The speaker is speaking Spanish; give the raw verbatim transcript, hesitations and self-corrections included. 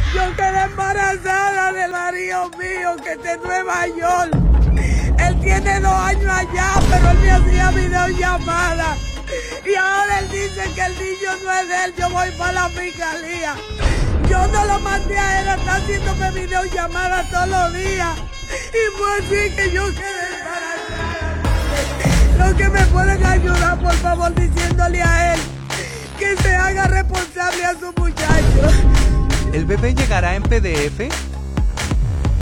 Yo quedé embarazada del marido mío que está en Nueva York. Él tiene dos años allá, pero él me hacía videollamada. Y ahora él dice que el niño no es de él. Yo voy para la fiscalía. Yo no lo mandé a él, está haciéndome videollamada todos los días. Y fue así que yo quedé embarazada. Los que me pueden ayudar, por favor, diciéndole a él que se haga responsable a su muchacho. ¿El bebé llegará en P D F?